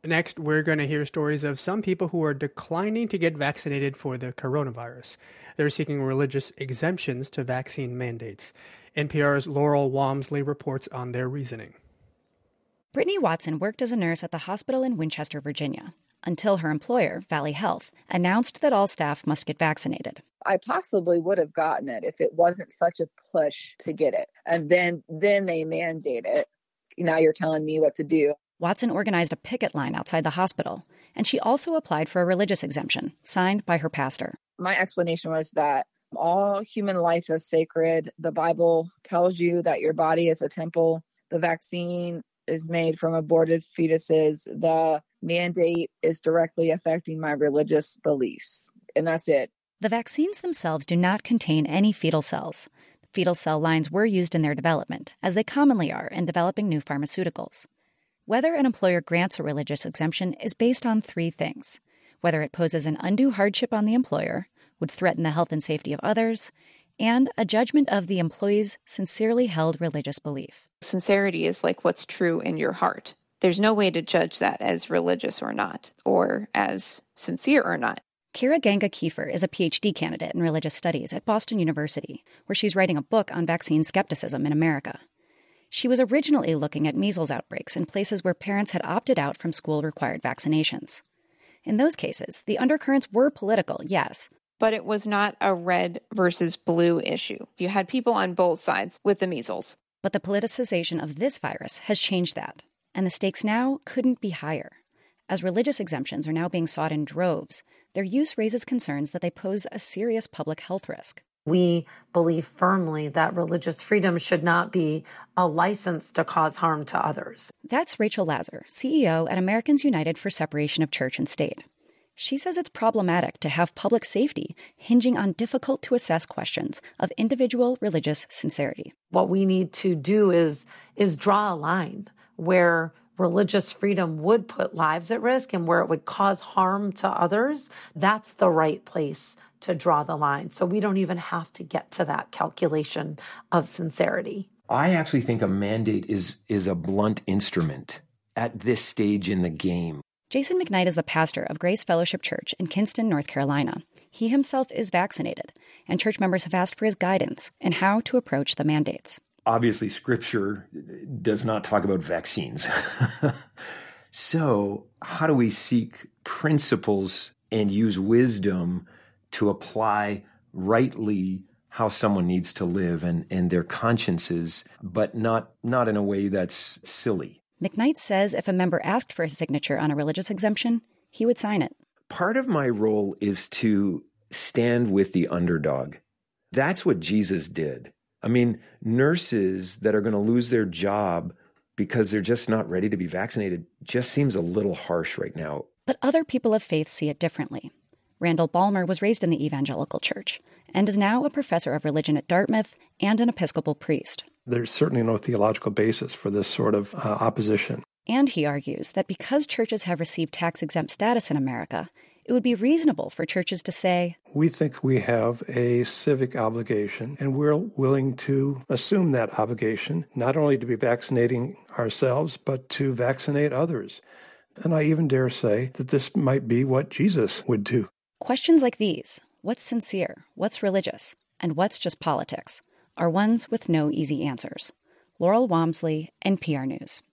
Next, we're going to hear stories of some people who are declining to get vaccinated for the coronavirus. They're seeking religious exemptions to vaccine mandates. NPR's Laurel Walmsley reports on their reasoning. Brittany Watson worked as a nurse at the hospital in Winchester, Virginia, until her employer, Valley Health, announced that all staff must get vaccinated. I possibly would have gotten it if it wasn't such a push to get it. And then they mandate it. Now you're telling me what to do. Watson organized a picket line outside the hospital, and she also applied for a religious exemption, signed by her pastor. My explanation was that all human life is sacred. The Bible tells you that your body is a temple. The vaccine is made from aborted fetuses. The mandate is directly affecting my religious beliefs. And that's it. The vaccines themselves do not contain any fetal cells. Fetal cell lines were used in their development, as they commonly are in developing new pharmaceuticals. Whether an employer grants a religious exemption is based on three things: whether it poses an undue hardship on the employer, would threaten the health and safety of others, and a judgment of the employee's sincerely held religious belief. Sincerity is like what's true in your heart. There's no way to judge that as religious or not, or as sincere or not. Kira Ganga Kiefer is a PhD candidate in religious studies at Boston University, where she's writing a book on vaccine skepticism in America. She was originally looking at measles outbreaks in places where parents had opted out from school-required vaccinations. In those cases, the undercurrents were political, yes. But it was not a red versus blue issue. You had people on both sides with the measles. But the politicization of this virus has changed that, and the stakes now couldn't be higher. As religious exemptions are now being sought in droves, their use raises concerns that they pose a serious public health risk. We believe firmly that religious freedom should not be a license to cause harm to others. That's Rachel Lazar, CEO at Americans United for Separation of Church and State. She says it's problematic to have public safety hinging on difficult-to-assess questions of individual religious sincerity. What we need to do is draw a line where religious freedom would put lives at risk and where it would cause harm to others. That's the right place to draw the line. So we don't even have to get to that calculation of sincerity. I actually think a mandate is a blunt instrument at this stage in the game. Jason McKnight is the pastor of Grace Fellowship Church in Kinston, North Carolina. He himself is vaccinated, and church members have asked for his guidance in how to approach the mandates. Obviously, Scripture does not talk about vaccines. So how do we seek principles and use wisdom to apply rightly how someone needs to live and their consciences, but not in a way that's silly? McKnight says if a member asked for his signature on a religious exemption, he would sign it. Part of my role is to stand with the underdog. That's what Jesus did. I mean, nurses that are going to lose their job because they're just not ready to be vaccinated just seems a little harsh right now. But other people of faith see it differently. Randall Ballmer was raised in the evangelical church and is now a professor of religion at Dartmouth and an Episcopal priest. There's certainly no theological basis for this sort of opposition. And he argues that because churches have received tax-exempt status in America, it would be reasonable for churches to say, we think we have a civic obligation, and we're willing to assume that obligation, not only to be vaccinating ourselves, but to vaccinate others. And I even dare say that this might be what Jesus would do. Questions like these, what's sincere, what's religious, and what's just politics, are ones with no easy answers. Laurel Walmsley, NPR News.